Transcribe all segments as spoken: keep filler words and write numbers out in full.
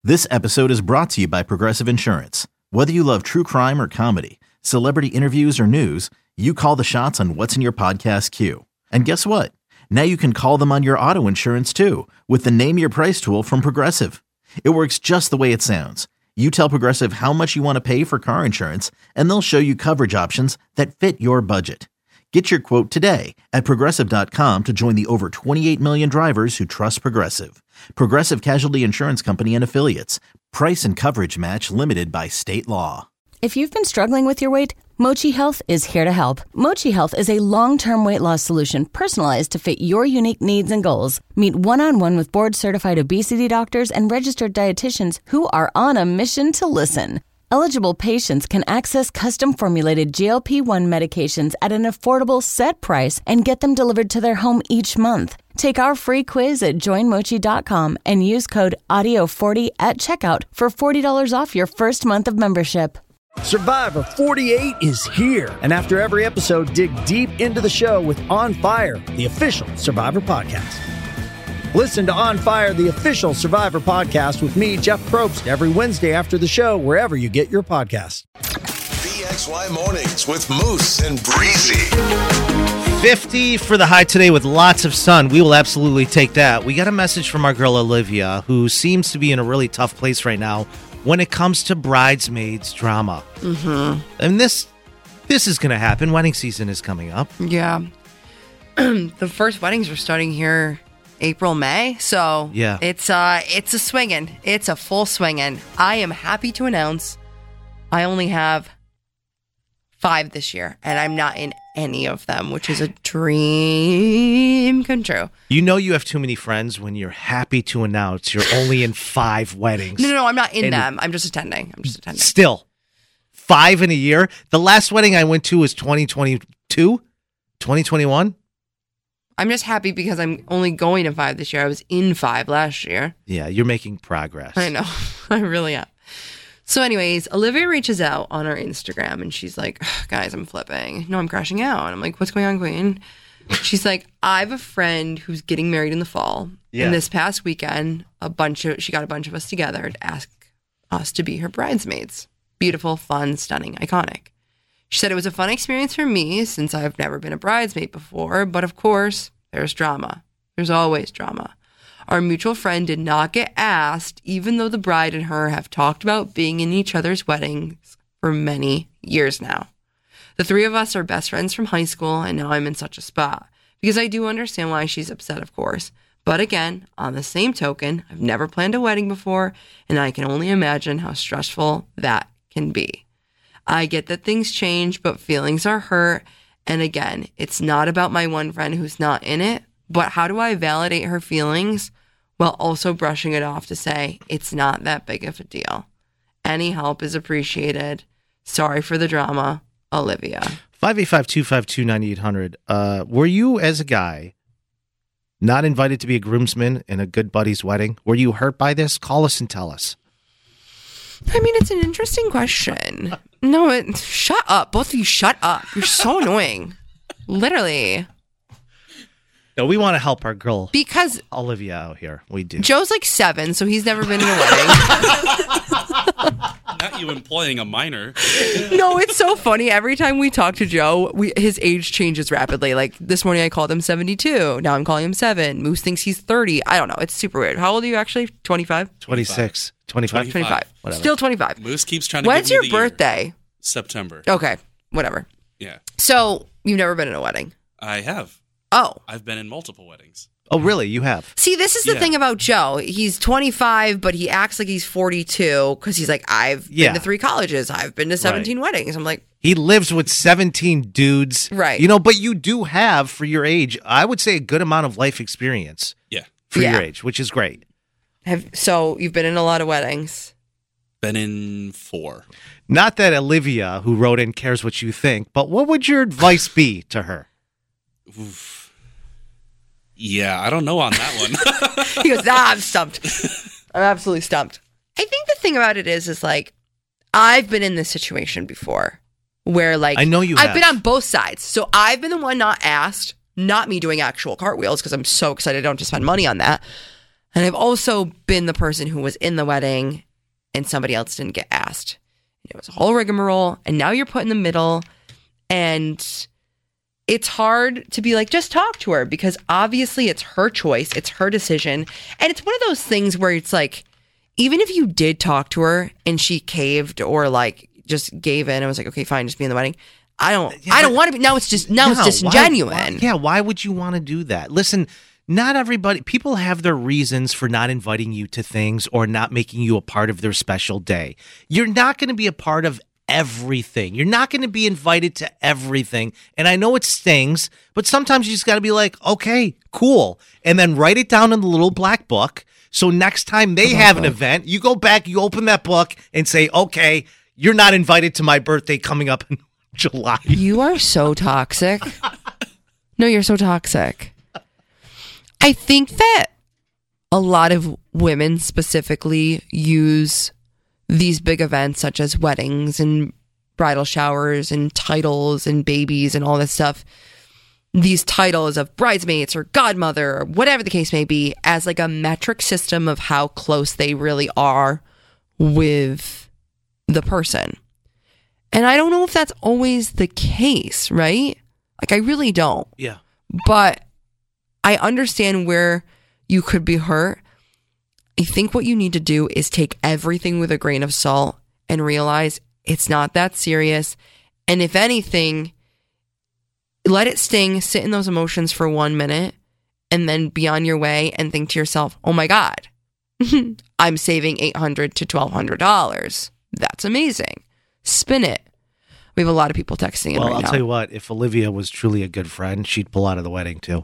This episode is brought to you by Progressive Insurance. Whether you love true crime or comedy, celebrity interviews or news, you call the shots on what's in your podcast queue. And guess what? Now you can call them on your auto insurance too with the Name Your Price tool from Progressive. It works just the way it sounds. You tell Progressive how much you want to pay for car insurance, and they'll show you coverage options that fit your budget. Get your quote today at Progressive dot com to join the over twenty-eight million drivers who trust Progressive. Progressive Casualty Insurance Company and Affiliates. Price and coverage match limited by state law. If you've been struggling with your weight, Mochi Health is here to help. Mochi Health is a long-term weight loss solution personalized to fit your unique needs and goals. Meet one-on-one with board-certified obesity doctors and registered dietitians who are on a mission to listen. Eligible patients can access custom-formulated G L P one medications at an affordable set price and get them delivered to their home each month. Take our free quiz at join mochi dot com and use code audio forty at checkout for forty dollars off your first month of membership. Survivor forty-eight is here, and after every episode, dig deep into the show with On Fire, the official Survivor podcast. Listen to On Fire, the official Survivor podcast with me, Jeff Probst, every Wednesday after the show, wherever you get your podcasts. B X Y Mornings with Moose and Breezy. fifty for the high today with lots of sun. We will absolutely take that. We got a message from our girl Olivia, who seems to be in a really tough place right now when it comes to bridesmaids drama. Mm-hmm. And this this is going to happen. Wedding season is coming up. Yeah. The first weddings are starting here April, May. So yeah. it's uh it's a swinging. It's a full swinging. I am happy to announce I only have five this year, and I'm not in any of them, which is a dream come true. You know you have too many friends when you're happy to announce you're only in five weddings. No, no, no, I'm not in and them. I'm just attending. I'm just attending. Still, five in a year? The last wedding I went to was twenty twenty-two? twenty twenty-one? I'm just happy because I'm only going to five this year. I was in five last year. Yeah, you're making progress. I know. I really am. So anyways, Olivia reaches out on our Instagram and she's like, guys, I'm flipping. No, I'm crashing out. And I'm like, what's going on, Queen? She's like, I have a friend who's getting married in the fall. Yeah. And this past weekend, a bunch of she got a bunch of us together to ask us to be her bridesmaids. Beautiful, fun, stunning, iconic. She said it was a fun experience for me since I've never been a bridesmaid before. But of course, there's drama. There's always drama. Our mutual friend did not get asked, even though the bride and her have talked about being in each other's weddings for many years now. The three of us are best friends from high school, and now I'm in such a spot. Because I do understand why she's upset, of course. But again, on the same token, I've never planned a wedding before, and I can only imagine how stressful that can be. I get that things change, but feelings are hurt. And again, it's not about my one friend who's not in it, but how do I validate her feelings while also brushing it off to say it's not that big of a deal? Any help is appreciated. Sorry for the drama, Olivia. five eight five, two five two, nine eight hundred. Uh, were you, as a guy, not invited to be a groomsman in a good buddy's wedding? Were you hurt by this? Call us and tell us. I mean, it's an interesting question. No, it, shut up. Both of you shut up. You're so annoying. Literally. No, we want to help our girl. Because Olivia out here. We do. Joe's like seven, so he's never been in a wedding. Not you employing a minor. No, it's so funny. Every time we talk to Joe, we, his age changes rapidly. Like this morning I called him seventy-two. Now I'm calling him seven. Moose thinks he's thirty. I don't know. It's super weird. How old are you actually? twenty-five? twenty-six. twenty-five? twenty-five. Whatever. Still twenty-five. Moose keeps trying to When's give me your the birthday? Year. September. Okay. Whatever. Yeah. So you've never been in a wedding? I have. Oh. I've been in multiple weddings. Oh, really? You have? See, this is the Yeah. thing about Joe. He's twenty-five, but he acts like he's forty-two because he's like, I've Yeah. been to three colleges. I've been to seventeen Right. weddings. I'm like, He lives with seventeen dudes. Right. You know, but you do have, for your age, I would say a good amount of life experience Yeah. for Yeah. your age, which is great. have so you've been in a lot of weddings. Been in four. Not that Olivia, who wrote in, cares what you think, but what would your advice be to her? Oof. Yeah, I don't know on that one. He goes, ah, I'm stumped. I'm absolutely stumped. I think the thing about it is, is like, I've been in this situation before where like, I know you I've have. been on both sides. So I've been the one not asked, not me doing actual cartwheels because I'm so excited I don't have to spend money on that. And I've also been the person who was in the wedding and somebody else didn't get asked. It was a whole rigmarole, and now you're put in the middle, and it's hard to be like, just talk to her, because obviously it's her choice, it's her decision, and it's one of those things where it's like, even if you did talk to her and she caved or like just gave in and was like, okay, fine, just be in the wedding, I don't, Yeah, I don't but- want to be. Now it's just, now No, it's why- disingenuous. why- yeah, why would you want to do that? Listen, not everybody, people have their reasons for not inviting you to things or not making you a part of their special day. You're not going to be a part of everything. You're not going to be invited to everything. And I know it stings, but sometimes you just got to be like, okay, cool. And then write it down in the little black book. So next time they have an event, you go back, you open that book and say, okay, you're not invited to my birthday coming up in July. You are so toxic. No, you're so toxic. I think that a lot of women specifically use these big events such as weddings and bridal showers and titles and babies and all this stuff, these titles of bridesmaids or godmother or whatever the case may be, as like a metric system of how close they really are with the person. And I don't know if that's always the case, right? Like, I really don't. Yeah. But I understand where you could be hurt. I think what you need to do is take everything with a grain of salt and realize it's not that serious. And if anything, let it sting, sit in those emotions for one minute, and then be on your way and think to yourself, oh my God, I'm saving eight hundred dollars to twelve hundred dollars. That's amazing. Spin it. We have a lot of people texting in Well, right I'll now. tell you what, if Olivia was truly a good friend, she'd pull out of the wedding too.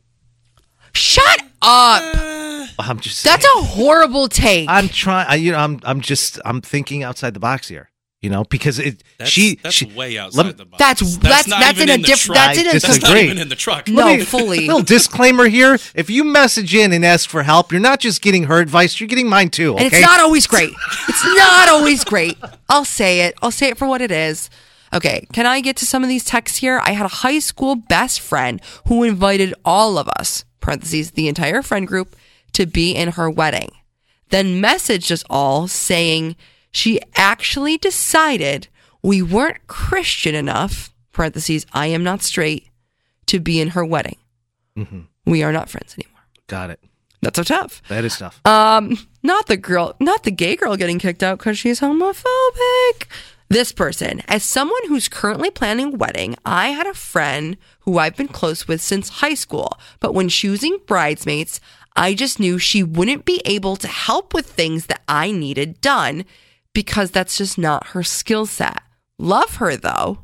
Shut up. I'm just That's saying. a horrible take. I'm trying. I, you know, I'm. I'm just. I'm thinking outside the box here. You know, because it. That's, she. that's she, way outside let me- the box. That's- that's- not that's even in a the diff- truck. that's in a- That's not disagree. even in the truck. No, Let me- fully. Little disclaimer here: if you message in and ask for help, you're not just getting her advice; you're getting mine too. Okay? And it's not always great. It's not always great. I'll say it. I'll say it for what it is. Okay, can I get to some of these texts here? I had a high school best friend who invited all of us, parentheses, the entire friend group, to be in her wedding. Then messaged us all saying she actually decided we weren't Christian enough, parentheses, I am not straight, to be in her wedding. Mm-hmm. We are not friends anymore. Got it. That's so tough. That is tough. Um, not the girl, not the gay girl getting kicked out because she's homophobic. This person, as someone who's currently planning a wedding, I had a friend who I've been close with since high school, but when choosing bridesmaids, I just knew she wouldn't be able to help with things that I needed done because that's just not her skill set. Love her though.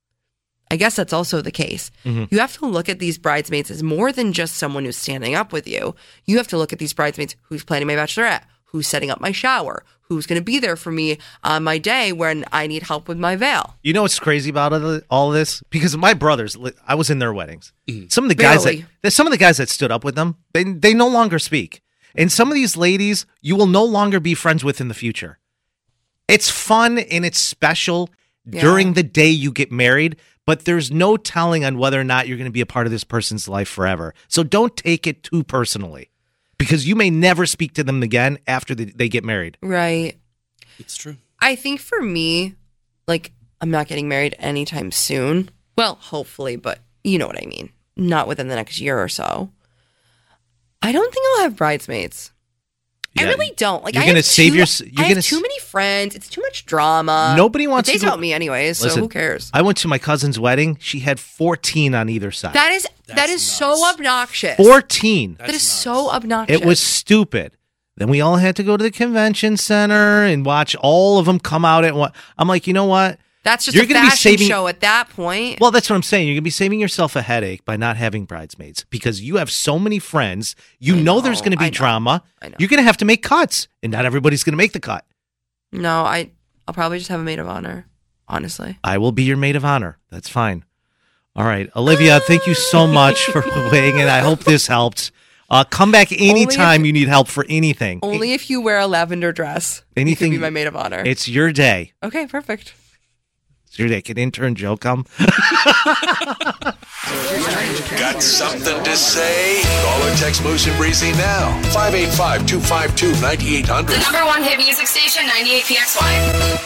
I guess that's also the case. Mm-hmm. You have to look at these bridesmaids as more than just someone who's standing up with you. You have to look at these bridesmaids who's planning my bachelorette, who's setting up my shower, who's going to be there for me on my day when I need help with my veil. You know what's crazy about all- all this? Because my brothers, I was in their weddings. Some of the guys Barely. that some of the guys that stood up with them, they they no longer speak. And some of these ladies, you will no longer be friends with in the future. It's fun and it's special Yeah. during the day you get married, but there's no telling on whether or not you're going to be a part of this person's life forever. So don't take it too personally, because you may never speak to them again after the, they get married. Right. It's true. I think for me, like, I'm not getting married anytime soon. Well, hopefully, but you know what I mean. Not within the next year or so. I don't think I'll have bridesmaids. I Yeah. really don't. Like, You're I gonna have save too, your- I you're have gonna too s- many friends. It's too much drama. Nobody wants the to day's go- about me anyways, so Listen, who cares? I went to my cousin's wedding. She had fourteen on either side. That is that That's is so nuts. obnoxious. fourteen. that is That's so nuts. obnoxious. It was stupid. Then we all had to go to the convention center and watch all of them come out at one. I'm like, you know what? That's just You're a gonna be fashion saving- show at that point. Well, that's what I'm saying. You're going to be saving yourself a headache by not having bridesmaids because you have so many friends. You know, know, there's going to be I know, drama. I know. You're going to have to make cuts, and not everybody's going to make the cut. No, I I'll probably just have a maid of honor. Honestly. I will be your maid of honor. That's fine. All right. Olivia, thank you so much for weighing in. I hope this helped. Uh, come back anytime if- you need help for anything. Only if you wear a lavender dress. Anything- You can be my maid of honor. It's your day. Okay, perfect. Seriously, can intern Joe come? Got something to say? Call or text Moose and Breezy now. five eight five, two five two, nine eight hundred. The number one hit music station, ninety-eight P X Y.